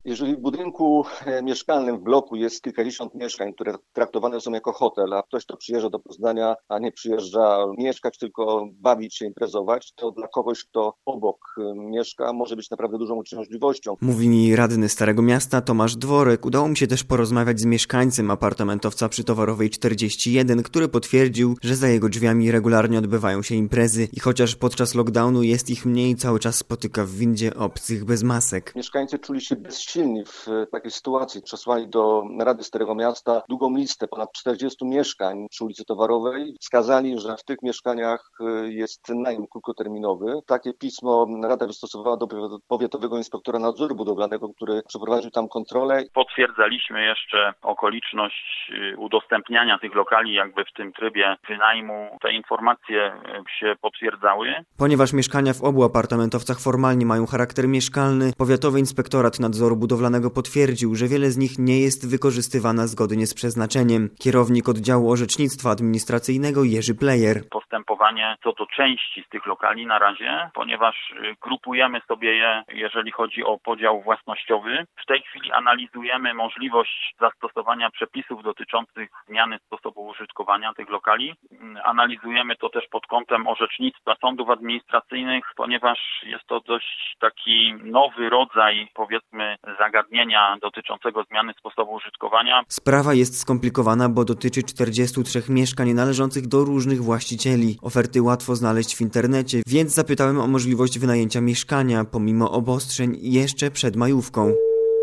Jeżeli w budynku mieszkalnym w bloku jest kilkadziesiąt mieszkań, które traktowane są jako hotel, a ktoś, kto przyjeżdża do Poznania, a nie przyjeżdża mieszkać, tylko bawić się, imprezować, to dla kogoś, kto obok mieszka, może być naprawdę dużą uciążliwością. Mówi mi radny Starego Miasta Tomasz Dworek. Udało mi się też porozmawiać z mieszkańcem apartamentowca przy Towarowej 41, który potwierdził, że za jego drzwiami regularnie odbywają się imprezy i chociaż podczas lockdownu jest ich mniej, cały czas spotyka w windzie obcych bez masek. Mieszkańcy czuli się bezsilni w takiej sytuacji. Przesłali do Rady Starego Miasta długą listę, ponad 40 mieszkań przy ulicy Towarowej. Wskazali, że w tych mieszkaniach jest najem krótkoterminowy. Takie pismo Rada wystosowała do powiatowego inspektora nadzoru budowlanego, który przeprowadził tam kontrolę. Potwierdzaliśmy jeszcze okoliczność udostępniania tych lokali jakby w tym trybie wynajmu. Te informacje się potwierdzały. Ponieważ mieszkania w obu apartamentowcach formalnie mają charakter mieszkalny, Powiatowy Inspektorat Nadzoru Budowlanego potwierdził, że wiele z nich nie jest wykorzystywana zgodnie z przeznaczeniem. Kierownik oddziału orzecznictwa administracyjnego Jerzy Plejer. Postępowanie co do części z tych lokali na razie, ponieważ grupujemy sobie je, jeżeli chodzi o podział własnościowy. W tej chwili analizujemy możliwość zastosowania przepisów dotyczących zmiany sposobu użytkowania tych lokali. Analizujemy to też pod kątem orzecznictwa sądów administracyjnych, ponieważ jest to dość taki nowy rodzaj, powiedzmy, zagadnienia dotyczącego zmiany sposobu użytkowania. Sprawa jest skomplikowana, bo dotyczy 43 mieszkań należących do różnych właścicieli. Oferty łatwo znaleźć w internecie, więc zapytałem o możliwość wynajęcia mieszkania, pomimo obostrzeń, jeszcze przed majówką.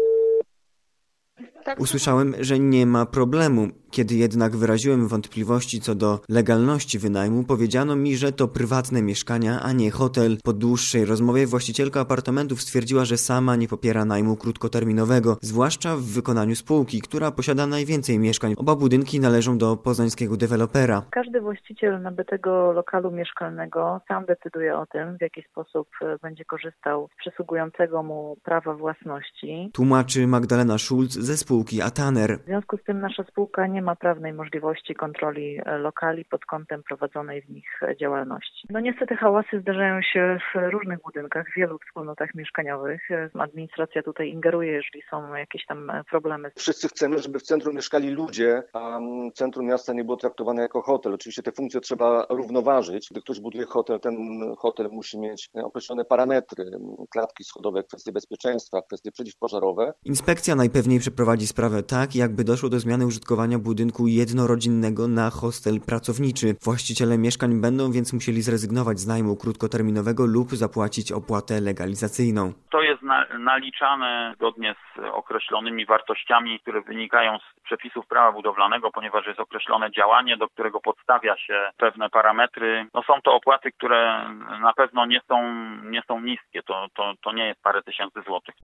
Usłyszałem, że nie ma problemu. Kiedy jednak wyraziłem wątpliwości co do legalności wynajmu, powiedziano mi, że to prywatne mieszkania, a nie hotel. Po dłuższej rozmowie właścicielka apartamentów stwierdziła, że sama nie popiera najmu krótkoterminowego, zwłaszcza w wykonaniu spółki, która posiada najwięcej mieszkań. Oba budynki należą do poznańskiego dewelopera. Każdy właściciel nabytego lokalu mieszkalnego sam decyduje o tym, w jaki sposób będzie korzystał z przysługującego mu prawa własności. Tłumaczy Magdalena Schulz ze spółki Ataner. W związku z tym nasza spółka nie ma prawnej możliwości kontroli lokali pod kątem prowadzonej w nich działalności. No niestety hałasy zdarzają się w różnych budynkach, w wielu wspólnotach mieszkaniowych. Administracja tutaj ingeruje, jeżeli są jakieś tam problemy. Wszyscy chcemy, żeby w centrum mieszkali ludzie, a centrum miasta nie było traktowane jako hotel. Oczywiście te funkcje trzeba równoważyć. Gdy ktoś buduje hotel, ten hotel musi mieć określone parametry, klatki schodowe, kwestie bezpieczeństwa, kwestie przeciwpożarowe. Inspekcja najpewniej przeprowadzi sprawę tak, jakby doszło do zmiany użytkowania budynku jednorodzinnego na hostel pracowniczy. Właściciele mieszkań będą więc musieli zrezygnować z najmu krótkoterminowego lub zapłacić opłatę legalizacyjną. To jest naliczane zgodnie z określonymi wartościami, które wynikają z przepisów prawa budowlanego, ponieważ jest określone działanie, do którego podstawia się pewne parametry. No są to opłaty, które na pewno nie są niskie. To nie jest parę tysięcy złotych.